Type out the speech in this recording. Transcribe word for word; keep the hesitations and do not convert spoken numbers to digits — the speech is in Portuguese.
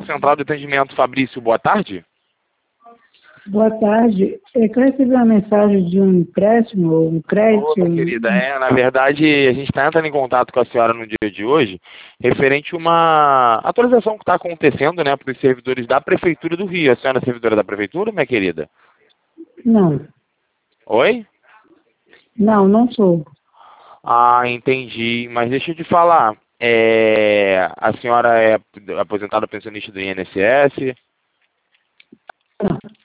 Central de Atendimento, Fabrício, boa tarde. Boa tarde. É que eu recebi uma mensagem de um empréstimo ou um crédito. Ô, querida, é, na verdade, a gente está entrando em contato com a senhora no dia de hoje, referente a uma atualização que está acontecendo, né, para os servidores da Prefeitura do Rio. A senhora é servidora da Prefeitura, minha querida? Não. Oi? Não, não sou. Ah, entendi. Mas deixa eu te falar, é, a senhora é aposentada pensionista do I N S S?